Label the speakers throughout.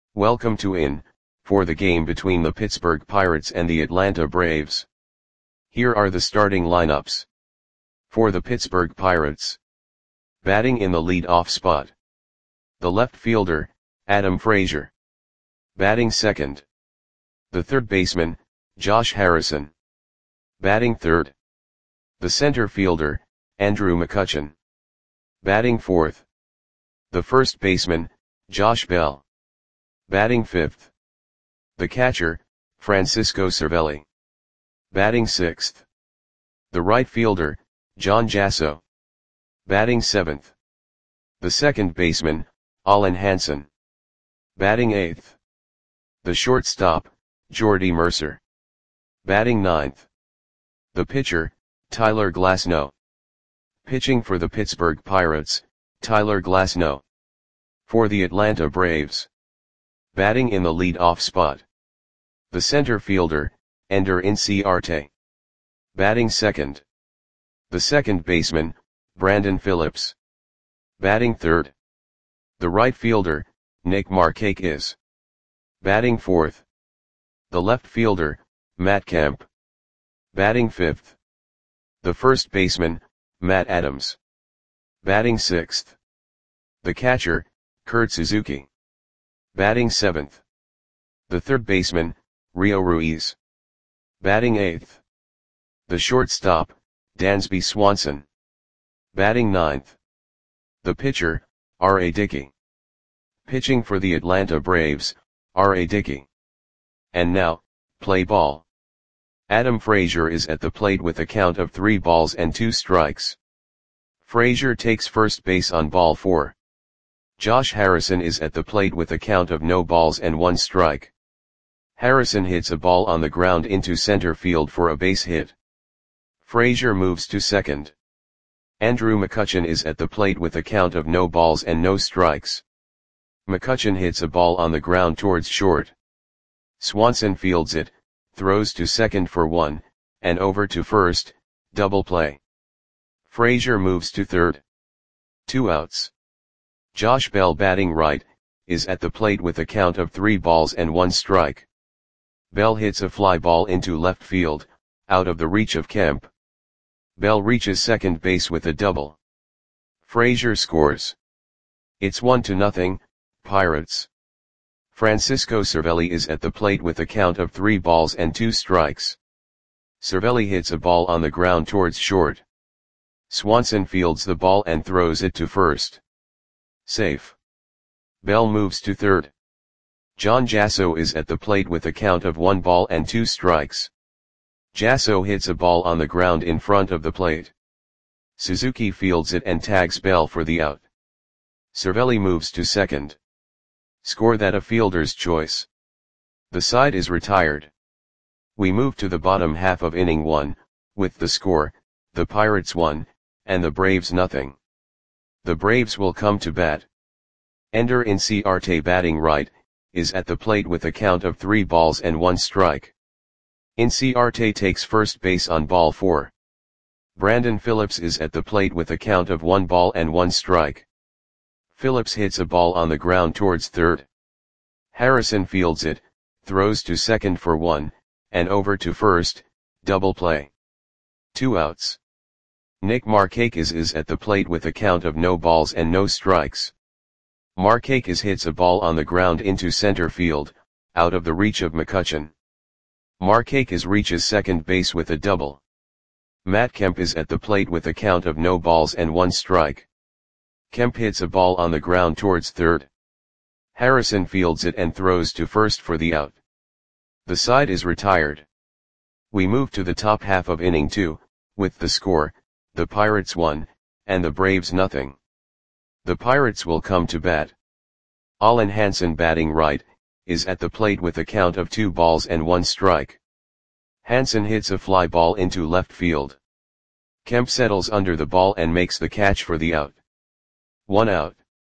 Speaker 1: Welcome to In, for the game between the Pittsburgh Pirates and the Atlanta Braves. Here are the starting lineups. For the Pittsburgh Pirates. Batting in the lead-off spot. The left fielder, Adam Frazier. Batting second. The third baseman, Josh Harrison. Batting third. The center fielder, Andrew McCutchen. Batting fourth. The first baseman, Josh Bell. Batting fifth. The catcher, Francisco Cervelli. Batting sixth. The right fielder, John Jasso. Batting seventh. The second baseman, Alan Hansen. Batting eighth. The shortstop, Jordy Mercer. Batting ninth. The pitcher, Tyler Glasnow. Pitching for the Pittsburgh Pirates, Tyler Glasnow. For the Atlanta Braves. Batting in the lead-off spot. The center fielder, Ender Inciarte. Batting second. The second baseman, Brandon Phillips. Batting third. The right fielder, Nick Markakis. Batting fourth. The left fielder, Matt Kemp. Batting fifth. The first baseman, Matt Adams. Batting sixth. The catcher, Kurt Suzuki. Batting seventh. The third baseman, Rio Ruiz. Batting eighth. The shortstop, Dansby Swanson. Batting ninth. The pitcher, R.A. Dickey. Pitching for the Atlanta Braves, R.A. Dickey. And now, play ball. Adam Frazier is at the plate with a count of 3 balls and 2 strikes. Frazier takes first base on ball 4. Josh Harrison is at the plate with a count of no balls and 1 strike. Harrison hits a ball on the ground into center field for a base hit. Frazier moves to second. Andrew McCutchen is at the plate with a count of no balls and no strikes. McCutchen hits a ball on the ground towards short. Swanson fields it, throws to second for 1, and over to first, double play. Frazier moves to third. 2 outs. Josh Bell, batting right, is at the plate with a count of 3 balls and 1 strike. Bell hits a fly ball into left field, out of the reach of Kemp. Bell reaches second base with a double. Frazier scores. It's 1-0, Pirates. Francisco Cervelli is at the plate with a count of 3 balls and 2 strikes. Cervelli hits a ball on the ground towards short. Swanson fields the ball and throws it to first. Safe. Bell moves to third. John Jasso is at the plate with a count of 1 ball and 2 strikes. Jasso hits a ball on the ground in front of the plate. Suzuki fields it and tags Bell for the out. Cervelli moves to second. Score that a fielder's choice. The side is retired. We move to the bottom half of inning 1, with the score, the Pirates 1, and the Braves 0. The Braves will come to bat. Ender Inciarte, batting right, is at the plate with a count of 3 balls and 1 strike. Inciarte takes first base on ball 4. Brandon Phillips is at the plate with a count of 1 ball and 1 strike. Phillips hits a ball on the ground towards third. Harrison fields it, throws to second for 1, and over to first, double play. 2 outs. Nick Markakis is at the plate with a count of no balls and no strikes. Markakis hits a ball on the ground into center field, out of the reach of McCutchen. Markakis reaches second base with a double. Matt Kemp is at the plate with a count of no balls and 1 strike. Kemp hits a ball on the ground towards third. Harrison fields it and throws to first for the out. The side is retired. We move to the top half of inning 2, with the score, the Pirates 1, and the Braves 0. The Pirates will come to bat. Alan Hansen, batting right, is at the plate with a count of 2 balls and 1 strike. Hansen hits a fly ball into left field. Kemp settles under the ball and makes the catch for the out. 1 out.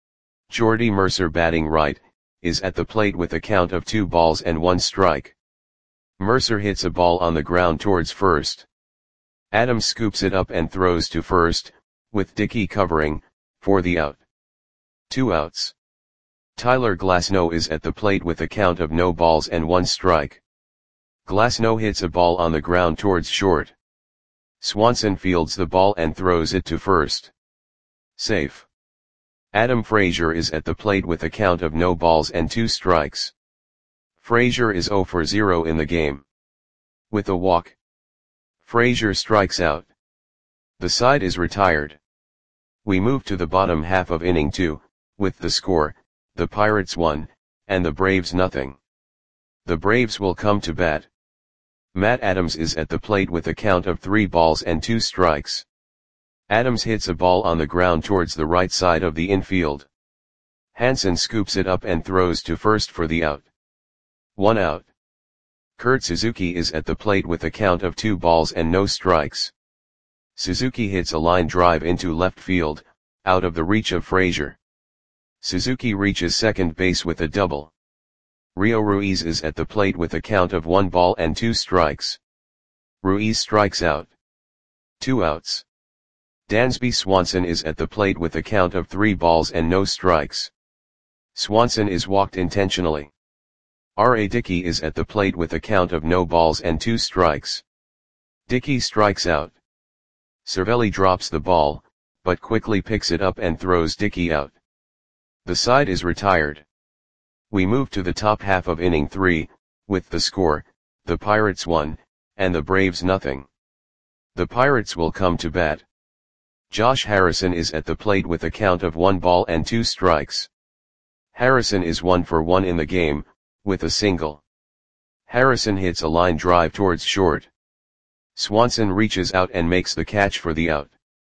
Speaker 1: Jordy Mercer, batting right, is at the plate with a count of 2 balls and 1 strike. Mercer hits a ball on the ground towards first. Adams scoops it up and throws to first, with Dickey covering, for the out. 2 outs. Tyler Glasnow is at the plate with a count of no balls and one strike. Glasnow hits a ball on the ground towards short. Swanson fields the ball and throws it to first. Safe. Adam Frazier is at the plate with a count of no balls and two strikes. Frazier is 0 for 0 in the game. With a walk, Frazier strikes out. The side is retired. We move to the bottom half of inning 2, with the score, the Pirates 1, and the Braves nothing. The Braves will come to bat. Matt Adams is at the plate with a count of 3 balls and 2 strikes. Adams hits a ball on the ground towards the right side of the infield. Hansen scoops it up and throws to first for the out. 1 out. Kurt Suzuki is at the plate with a count of 2 balls and no strikes. Suzuki hits a line drive into left field, out of the reach of Frazier. Suzuki reaches second base with a double. Rio Ruiz is at the plate with a count of 1 ball and 2 strikes. Ruiz strikes out. 2 outs. Dansby Swanson is at the plate with a count of 3 balls and no strikes. Swanson is walked intentionally. R.A. Dickey is at the plate with a count of no balls and 2 strikes. Dickey strikes out. Cervelli drops the ball, but quickly picks it up and throws Dickey out. The side is retired. We move to the top half of inning 3, with the score, the Pirates 1, and the Braves nothing. The Pirates will come to bat. Josh Harrison is at the plate with a count of 1 ball and 2 strikes. Harrison is 1 for 1 in the game, with a single. Harrison hits a line drive towards short. Swanson reaches out and makes the catch for the out.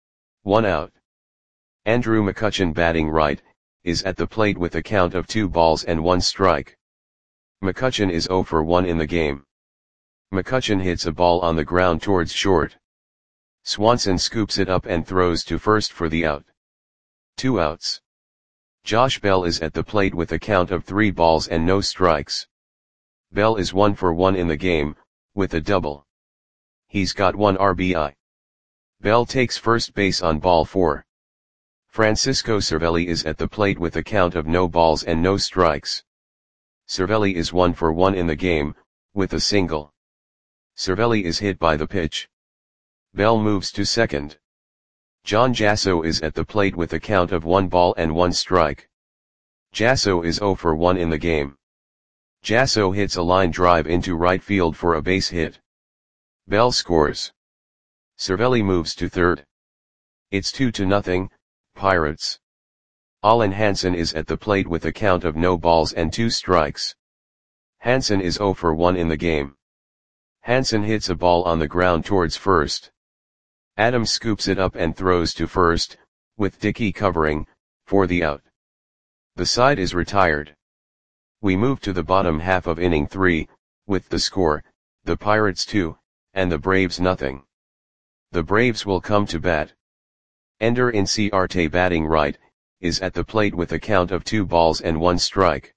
Speaker 1: 1 out. Andrew McCutchen, batting right, is at the plate with a count of 2 balls and 1 strike. McCutchen is 0 for 1 in the game. McCutchen hits a ball on the ground towards short. Swanson scoops it up and throws to first for the out. 2 outs. Josh Bell is at the plate with a count of 3 balls and no strikes. Bell is 1 for 1 in the game, with a double. He's got 1 RBI. Bell takes first base on ball 4. Francisco Cervelli is at the plate with a count of no balls and no strikes. Cervelli is 1 for 1 in the game, with a single. Cervelli is hit by the pitch. Bell moves to second. John Jasso is at the plate with a count of 1 ball and 1 strike. Jasso is 0 for 1 in the game. Jasso hits a line drive into right field for a base hit. Bell scores. Cervelli moves to third. It's 2-0, Pirates. Allen Hansen is at the plate with a count of no balls and 2 strikes. Hansen is 0 for 1 in the game. Hansen hits a ball on the ground towards first. Adams scoops it up and throws to first, with Dickey covering, for the out. The side is retired. We move to the bottom half of inning 3, with the score, the Pirates 2, and the Braves nothing. The Braves will come to bat. Ender Inciarte, batting right, is at the plate with a count of 2 balls and 1 strike.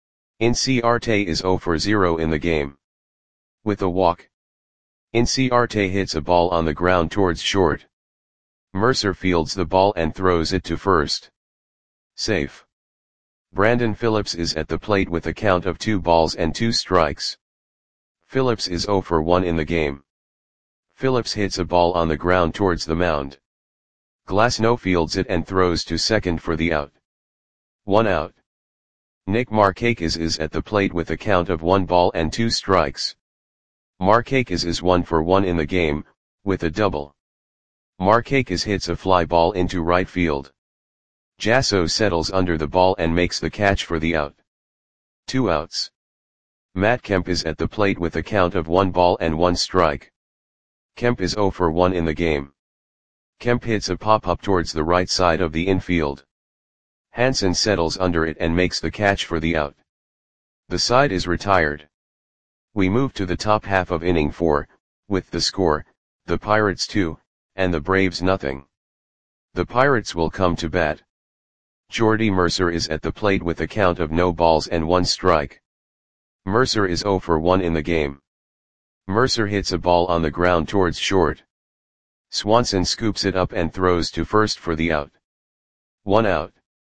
Speaker 1: Inciarte is 0 for 0 in the game. With a walk, Inciarte hits a ball on the ground towards short. Mercer fields the ball and throws it to first. Safe. Brandon Phillips is at the plate with a count of 2 balls and 2 strikes. Phillips is 0 for 1 in the game. Phillips hits a ball on the ground towards the mound. Glasnow fields it and throws to second for the out. 1 out. Nick Markakis is at the plate with a count of 1 ball and 2 strikes. Markakis is 1 for 1 in the game, with a double. Markakis hits a fly ball into right field. Jasso settles under the ball and makes the catch for the out. 2 outs. Matt Kemp is at the plate with a count of 1 ball and 1 strike. Kemp is 0 for 1 in the game. Kemp hits a pop-up towards the right side of the infield. Hansen settles under it and makes the catch for the out. The side is retired. We move to the top half of inning 4, with the score, the Pirates 2, and the Braves nothing. The Pirates will come to bat. Jordy Mercer is at the plate with a count of no balls and 1 strike. Mercer is 0 for 1 in the game. Mercer hits a ball on the ground towards short. Swanson scoops it up and throws to first for the out. 1 out.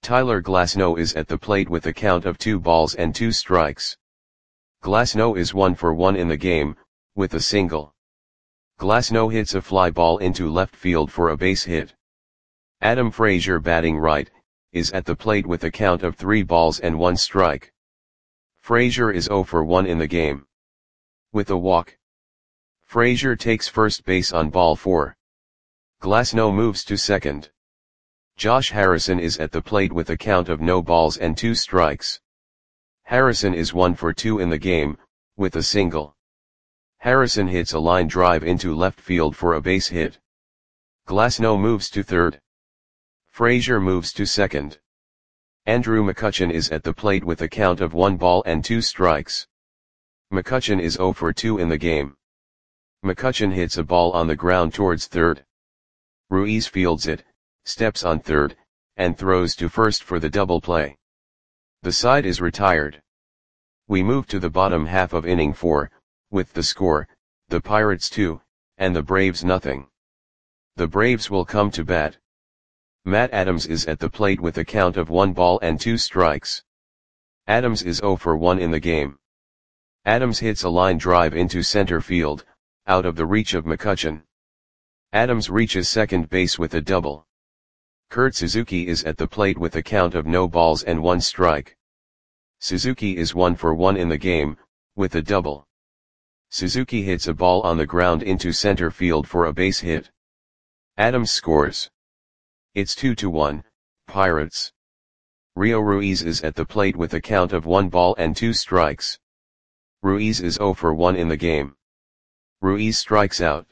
Speaker 1: Tyler Glasnow is at the plate with a count of 2 balls and 2 strikes. Glasnow is 1 for 1 in the game, with a single. Glasnow hits a fly ball into left field for a base hit. Adam Frazier, batting right, is at the plate with a count of 3 balls and 1 strike. Frazier is 0 for 1 in the game. With a walk. Frazier takes first base on ball 4. Glasnow moves to second. Josh Harrison is at the plate with a count of no balls and 2 strikes. Harrison is 1 for 2 in the game, with a single. Harrison hits a line drive into left field for a base hit. Glasnow moves to third. Frazier moves to second. Andrew McCutchen is at the plate with a count of 1 ball and 2 strikes. McCutchen is 0 for 2 in the game. McCutchen hits a ball on the ground towards third. Ruiz fields it, steps on third, and throws to first for the double play. The side is retired. We move to the bottom half of inning 4, with the score, the Pirates 2, and the Braves nothing. The Braves will come to bat. Matt Adams is at the plate with a count of 1 ball and 2 strikes. Adams is 0 for 1 in the game. Adams hits a line drive into center field, out of the reach of McCutchen. Adams reaches second base with a double. Kurt Suzuki is at the plate with a count of no balls and 1 strike. Suzuki is 1 for 1 in the game, with a double. Suzuki hits a ball on the ground into center field for a base hit. Adams scores. It's 2-1, Pirates. Rio Ruiz is at the plate with a count of 1 ball and 2 strikes. Ruiz is 0 for 1 in the game. Ruiz strikes out.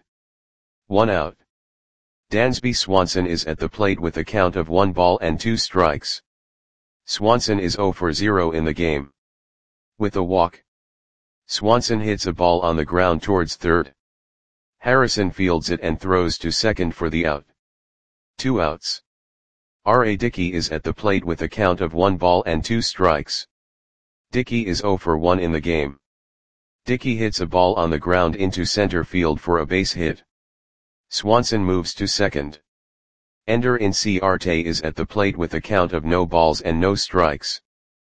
Speaker 1: 1 out. Dansby Swanson is at the plate with a count of 1 ball and 2 strikes. Swanson is 0 for 0 in the game. With a walk. Swanson hits a ball on the ground towards third. Harrison fields it and throws to second for the out. 2 outs. R.A. Dickey is at the plate with a count of 1 ball and 2 strikes. Dickey is 0 for 1 in the game. Dickey hits a ball on the ground into center field for a base hit. Swanson moves to second. Ender Inciarte is at the plate with a count of no balls and no strikes.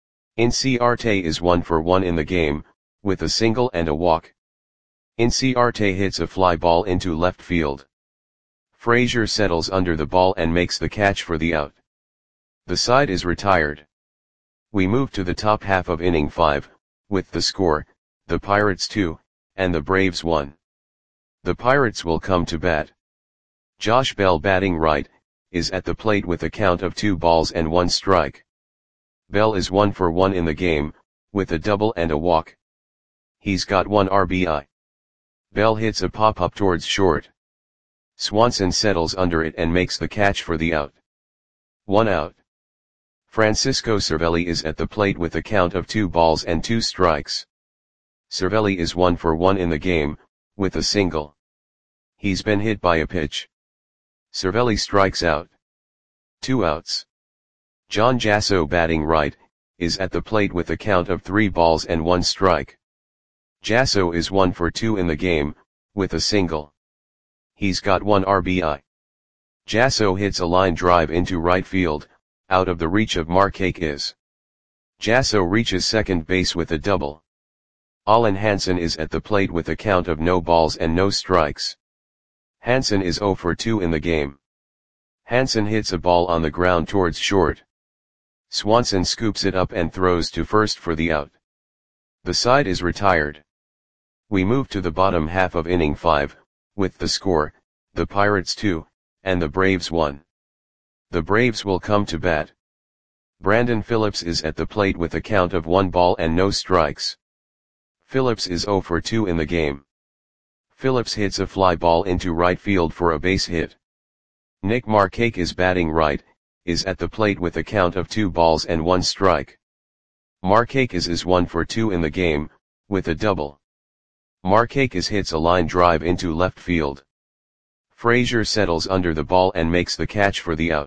Speaker 1: Inciarte is 1 for 1 in the game, with a single and a walk. Inciarte hits a fly ball into left field. Frazier settles under the ball and makes the catch for the out. The side is retired. We move to the top half of inning 5, with the score, the Pirates 2, and the Braves 1. The Pirates will come to bat. Josh Bell, batting right, is at the plate with a count of 2 balls and 1 strike. Bell is 1 for 1 in the game, with a double and a walk. He's got 1 RBI. Bell hits a pop-up towards short. Swanson settles under it and makes the catch for the out. 1 out. Francisco Cervelli is at the plate with a count of 2 balls and 2 strikes. Cervelli is 1 for 1 in the game, with a single. He's been hit by a pitch. Cervelli strikes out. 2 outs. John Jasso, batting right, is at the plate with a count of 3 balls and 1 strike. Jasso is 1 for 2 in the game, with a single. He's got 1 RBI. Jasso hits a line drive into right field, out of the reach of Markakis. Jasso reaches second base with a double. Alan Hansen is at the plate with a count of no balls and no strikes. Hansen is 0 for 2 in the game. Hansen hits a ball on the ground towards short. Swanson scoops it up and throws to first for the out. The side is retired. We move to the bottom half of inning 5, with the score, the Pirates 2, and the Braves 1. The Braves will come to bat. Brandon Phillips is at the plate with a count of 1 ball and no strikes. Phillips is 0 for 2 in the game. Phillips hits a fly ball into right field for a base hit. Nick Markakis, batting right, is at the plate with a count of 2 balls and 1 strike. Markakis is 1 for 2 in the game, with a double. Markakis hits a line drive into left field. Frazier settles under the ball and makes the catch for the out.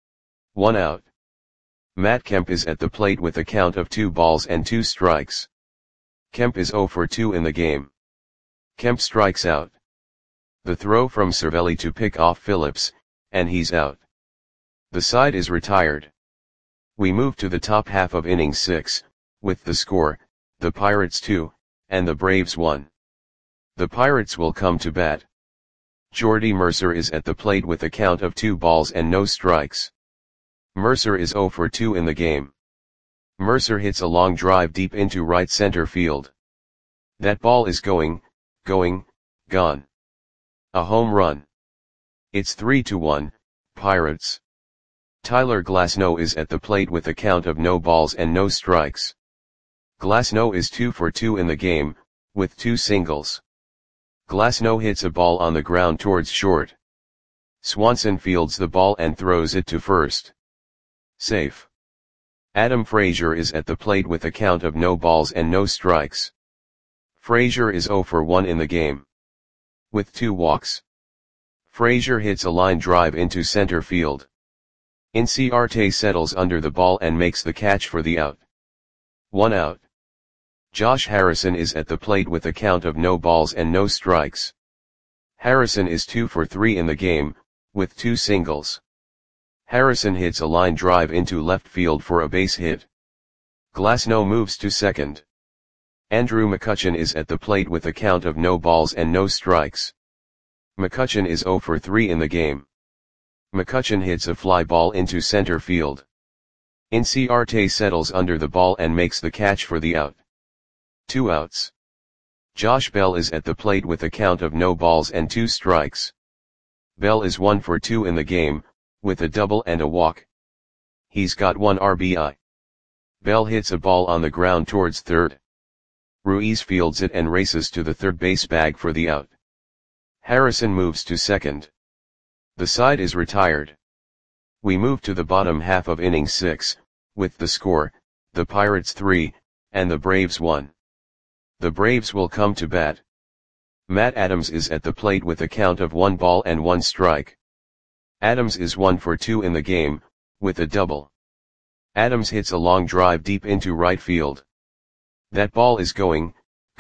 Speaker 1: 1 out. Matt Kemp is at the plate with a count of 2 balls and 2 strikes. Kemp is 0 for 2 in the game. Kemp strikes out. The throw from Cervelli to pick off Phillips, and he's out. The side is retired. We move to the top half of inning 6, with the score, the Pirates 2, and the Braves 1. The Pirates will come to bat. Jordy Mercer is at the plate with a count of 2 balls and no strikes. Mercer is 0 for 2 in the game. Mercer hits a long drive deep into right center field. That ball is going, gone. A home run. It's 3-1, Pirates. Tyler Glasnow is at the plate with a count of no balls and no strikes. Glasnow is 2 for 2 in the game, with 2 singles. Glasnow hits a ball on the ground towards short. Swanson fields the ball and throws it to first. Safe. Adam Frazier is at the plate with a count of no balls and no strikes. Frazier is 0 for 1 in the game. With 2 walks. Frazier hits a line drive into center field. Inciarte settles under the ball and makes the catch for the out. 1 out. Josh Harrison is at the plate with a count of no balls and no strikes. Harrison is 2 for 3 in the game, with 2 singles. Harrison hits a line drive into left field for a base hit. Glasnow moves to second. Andrew McCutchen is at the plate with a count of no balls and no strikes. McCutchen is 0 for 3 in the game. McCutchen hits a fly ball into center field. Inciarte settles under the ball and makes the catch for the out. 2 outs. Josh Bell is at the plate with a count of no balls and 2 strikes. Bell is 1 for 2 in the game, with a double and a walk. He's got 1 RBI. Bell hits a ball on the ground towards third. Ruiz fields it and races to the third base bag for the out. Harrison moves to second. The side is retired. We move to the bottom half of inning 6, with the score, the Pirates 3, and the Braves 1. The Braves will come to bat. Matt Adams is at the plate with a count of 1 ball and 1 strike. Adams is 1 for 2 in the game, with a double. Adams hits a long drive deep into right field. That ball is going,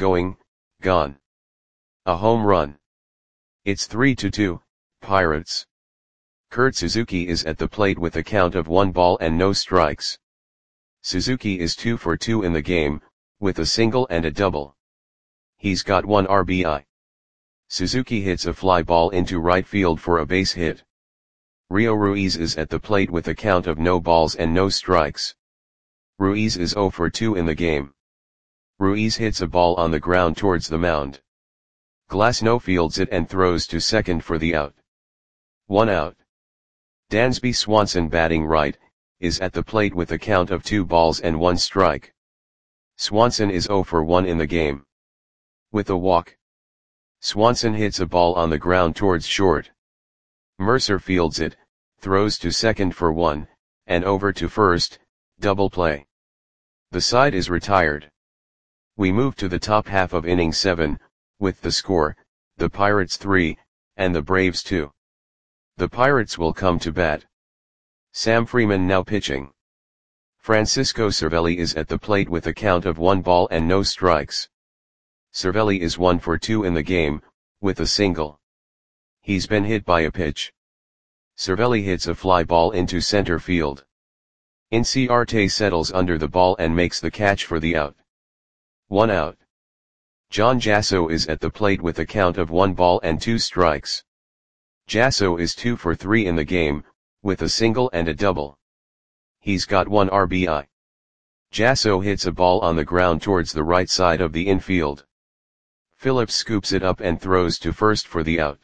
Speaker 1: gone. A home run. It's 3-2, Pirates. Kurt Suzuki is at the plate with a count of 1 ball and no strikes. Suzuki is 2 for 2 in the game, with a single and a double. He's got 1 RBI. Suzuki hits a fly ball into right field for a base hit. Rio Ruiz is at the plate with a count of no balls and no strikes. Ruiz is 0 for 2 in the game. Ruiz hits a ball on the ground towards the mound. Glasnow fields it and throws to second for the out. 1 out. Dansby Swanson, batting right, is at the plate with a count of 2 balls and 1 strike. Swanson is 0 for 1 in the game. With a walk. Swanson hits a ball on the ground towards short. Mercer fields it, throws to second for 1, and over to first, double play. The side is retired. We move to the top half of inning 7, with the score, the Pirates 3, and the Braves 2. The Pirates will come to bat. Sam Freeman now pitching. Francisco Cervelli is at the plate with a count of 1 ball and no strikes. Cervelli is 1 for 2 in the game, with a single. He's been hit by a pitch. Cervelli hits a fly ball into center field. Inciarte settles under the ball and makes the catch for the out. 1 out. John Jasso is at the plate with a count of 1 ball and 2 strikes. Jasso is 2 for 3 in the game, with a single and a double. He's got 1 RBI. Jasso hits a ball on the ground towards the right side of the infield. Phillips scoops it up and throws to first for the out.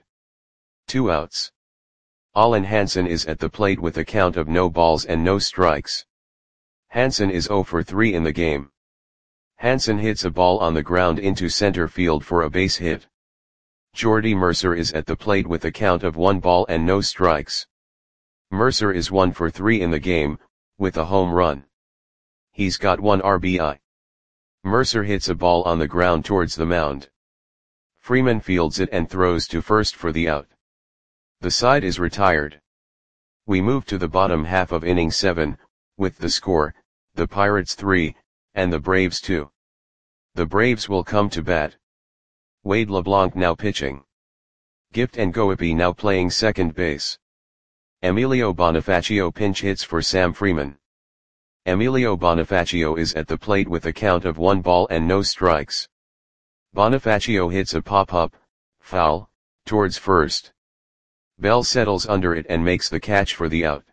Speaker 1: 2 outs. Allen Hansen is at the plate with a count of no balls and no strikes. Hansen is 0 for 3 in the game. Hansen hits a ball on the ground into center field for a base hit. Jordy Mercer is at the plate with a count of 1 ball and no strikes. Mercer is 1 for 3 in the game, with a home run. He's got 1 RBI. Mercer hits a ball on the ground towards the mound. Freeman fields it and throws to first for the out. The side is retired. We move to the bottom half of inning 7, with the score, the Pirates 3, and the Braves 2. The Braves will come to bat. Wade LeBlanc now pitching. Gift Ngoepi now playing second base. Emilio Bonifacio pinch hits for Sam Freeman. Emilio Bonifacio is at the plate with a count of 1 ball and no strikes. Bonifacio hits a pop-up, foul, towards first. Bell settles under it and makes the catch for the out.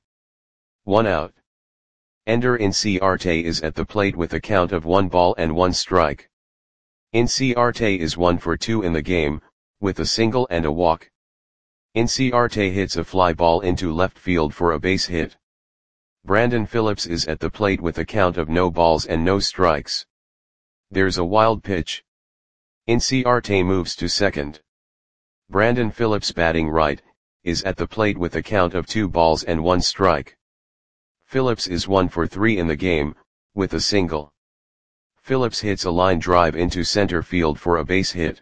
Speaker 1: 1 out. Ender Inciarte is at the plate with a count of 1 ball and 1 strike. Inciarte is 1 for 2 in the game, with a single and a walk. Inciarte hits a fly ball into left field for a base hit. Brandon Phillips is at the plate with a count of no balls and no strikes. There's a wild pitch. Inciarte moves to second. Brandon Phillips, batting right, is at the plate with a count of 2 balls and 1 strike. Phillips is 1 for 3 in the game, with a single. Phillips hits a line drive into center field for a base hit.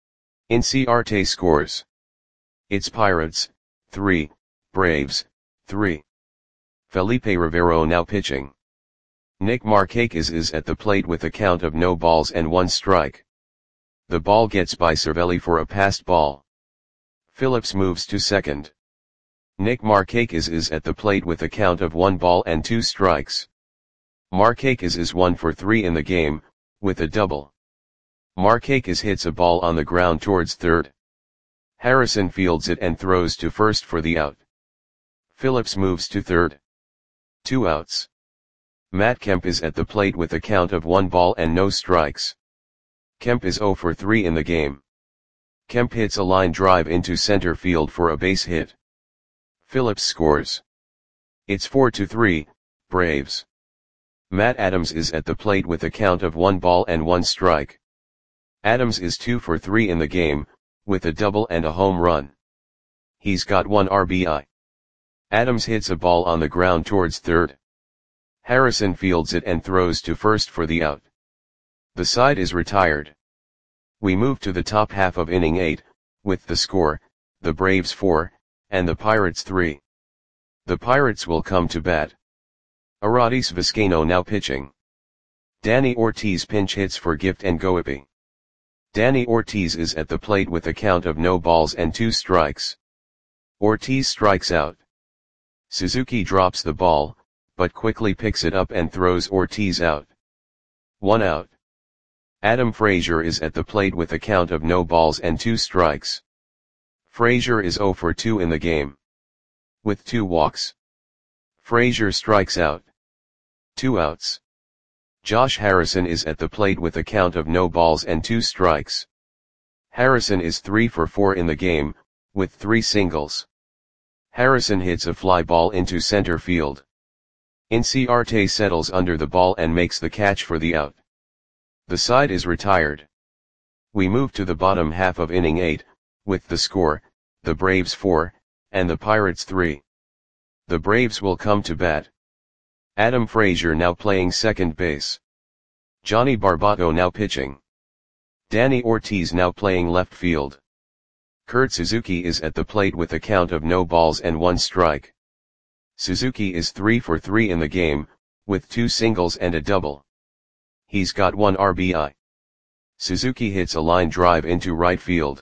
Speaker 1: Inciarte scores. It's Pirates, 3, Braves, 3. Felipe Rivero now pitching. Nick Markakis is at the plate with a count of no balls and 1 strike. The ball gets by Cervelli for a passed ball. Phillips moves to second. Nick Markakis is at the plate with a count of 1 ball and 2 strikes. Markakis is 1 for 3 in the game, with a double. Markakis hits a ball on the ground towards third. Harrison fields it and throws to first for the out. Phillips moves to third. 2 outs. Matt Kemp is at the plate with a count of 1 ball and no strikes. Kemp is 0 for 3 in the game. Kemp hits a line drive into center field for a base hit. Phillips scores. It's 4-3, Braves. Matt Adams is at the plate with a count of 1 ball and 1 strike. Adams is 2 for 3 in the game, with a double and a home run. He's got 1 RBI. Adams hits a ball on the ground towards third. Harrison fields it and throws to first for the out. The side is retired. We move to the top half of inning 8, with the score, the Braves 4, and the Pirates 3. The Pirates will come to bat. Aradis Vizcaino now pitching. Danny Ortiz pinch hits for Gift and Goipi. Danny Ortiz is at the plate with a count of no balls and 2 strikes. Ortiz strikes out. Suzuki drops the ball, but quickly picks it up and throws Ortiz out. 1 out. Adam Frazier is at the plate with a count of no balls and 2 strikes. Frazier is 0 for 2 in the game. With 2 walks. Frazier strikes out. 2 outs. Josh Harrison is at the plate with a count of no balls and 2 strikes. Harrison is 3 for 4 in the game, with 3 singles. Harrison hits a fly ball into center field. Inciarte settles under the ball and makes the catch for the out. The side is retired. We move to the bottom half of inning 8, with the score, the Braves 4, and the Pirates 3. The Braves will come to bat. Adam Frazier now playing second base. Johnny Barbato now pitching. Danny Ortiz now playing left field. Kurt Suzuki is at the plate with a count of no balls and 1 strike. Suzuki is 3 for 3 in the game, with 2 singles and a double. He's got 1 RBI. Suzuki hits a line drive into right field.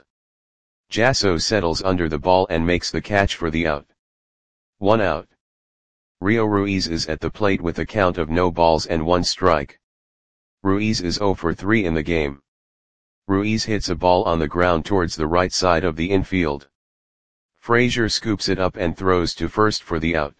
Speaker 1: Jasso settles under the ball and makes the catch for the out. 1 out. Rio Ruiz is at the plate with a count of no balls and 1 strike. Ruiz is 0 for 3 in the game. Ruiz hits a ball on the ground towards the right side of the infield. Frazier scoops it up and throws to first for the out.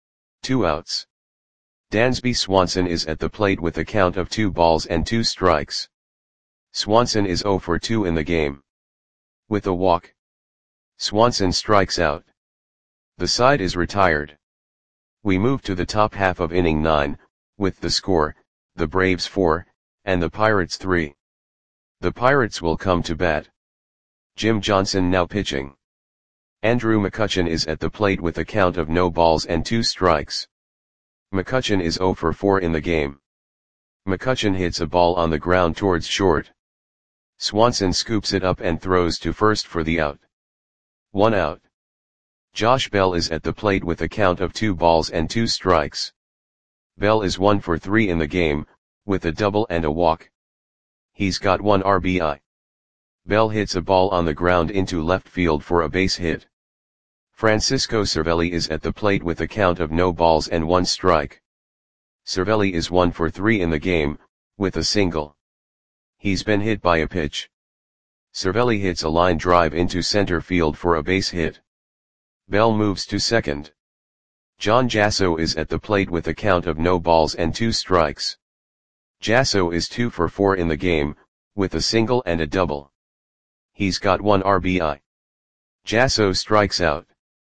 Speaker 1: 2 outs. Dansby Swanson is at the plate with a count of 2 balls and 2 strikes. Swanson is 0 for 2 in the game. With a walk. Swanson strikes out. The side is retired. We move to the top half of inning 9, with the score, the Braves 4, and the Pirates 3. The Pirates will come to bat. Jim Johnson now pitching. Andrew McCutchen is at the plate with a count of no balls and 2 strikes. McCutchen is 0 for 4 in the game. McCutchen hits a ball on the ground towards short. Swanson scoops it up and throws to first for the out. 1 out. Josh Bell is at the plate with a count of 2 balls and 2 strikes. Bell is 1 for 3 in the game, with a double and a walk. He's got 1 RBI. Bell hits a ball on the ground into left field for a base hit. Francisco Cervelli is at the plate with a count of no balls and 1 strike. Cervelli is 1 for 3 in the game, with a single. He's been hit by a pitch. Cervelli hits a line drive into center field for a base hit. Bell moves to second. John Jasso is at the plate with a count of no balls and 2 strikes. Jasso is 2 for 4 in the game, with a single and a double. He's got 1 RBI. Jasso strikes out.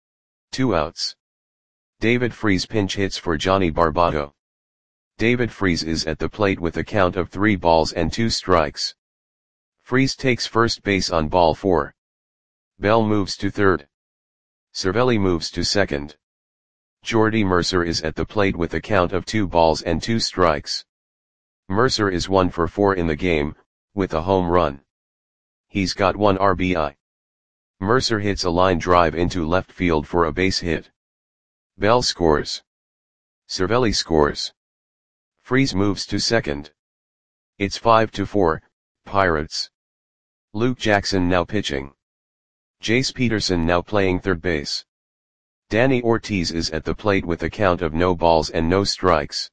Speaker 1: 2 outs. David Freese pinch hits for Johnny Barbato. David Freese is at the plate with a count of 3 balls and 2 strikes. Freese takes first base on ball 4. Bell moves to third. Cervelli moves to second. Jordy Mercer is at the plate with a count of 2 balls and 2 strikes. Mercer is 1 for 4 in the game, with a home run. He's got 1 RBI. Mercer hits a line drive into left field for a base hit. Bell scores. Cervelli scores. Freese moves to second. It's 5-4, Pirates. Luke Jackson now pitching. Jace Peterson now playing third base. Danny Ortiz is at the plate with a count of no balls and no strikes.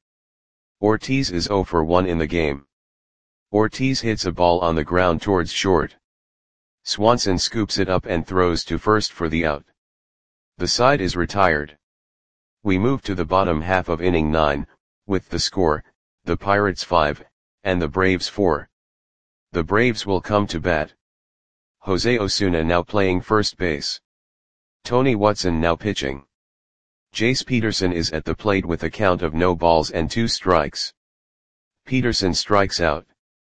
Speaker 1: Ortiz is 0 for 1 in the game. Ortiz hits a ball on the ground towards short. Swanson scoops it up and throws to first for the out. The side is retired. We move to the bottom half of inning 9, with the score, the Pirates 5, and the Braves 4. The Braves will come to bat. Jose Osuna now playing first base. Tony Watson now pitching. Jace Peterson is at the plate with a count of no balls and 2 strikes. Peterson strikes out.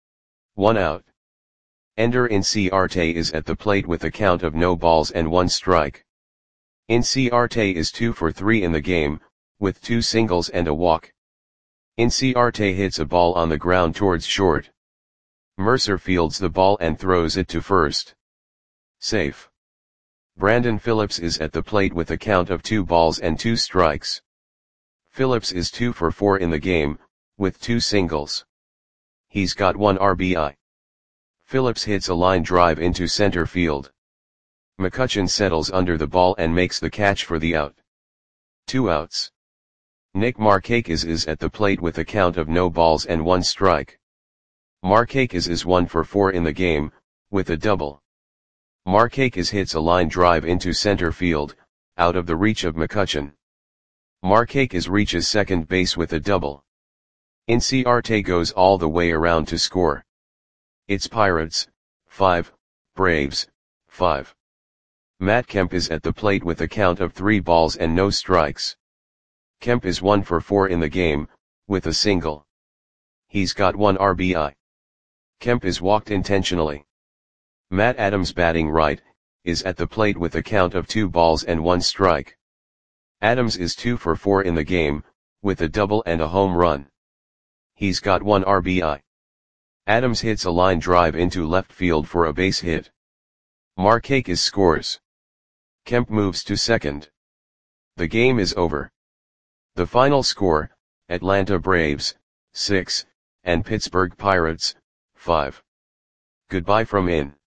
Speaker 1: 1 out. Ender Inciarte is at the plate with a count of no balls and 1 strike. Inciarte is 2 for 3 in the game, with 2 singles and a walk. Inciarte hits a ball on the ground towards short. Mercer fields the ball and throws it to first. Safe. Brandon Phillips is at the plate with a count of 2 balls and 2 strikes. Phillips is 2 for 4 in the game, with 2 singles. He's got 1 RBI. Phillips hits a line drive into center field. McCutchen settles under the ball and makes the catch for the out. 2 outs. Nick Markakis is at the plate with a count of no balls and 1 strike. Markakis is 1 for 4 in the game, with a double. Markakis hits a line drive into center field, out of the reach of McCutchen. Markakis reaches second base with a double. Inciarte goes all the way around to score. It's Pirates, 5, Braves, 5. Matt Kemp is at the plate with a count of 3 balls and no strikes. Kemp is 1 for 4 in the game, with a single. He's got 1 RBI. Kemp is walked intentionally. Matt Adams batting right, is at the plate with a count of 2 balls and 1 strike. Adams is 2 for 4 in the game, with a double and a home run. He's got 1 RBI. Adams hits a line drive into left field for a base hit. Markakis scores. Kemp moves to second. The game is over. The final score, Atlanta Braves, 6, and Pittsburgh Pirates, 5. Goodbye from in.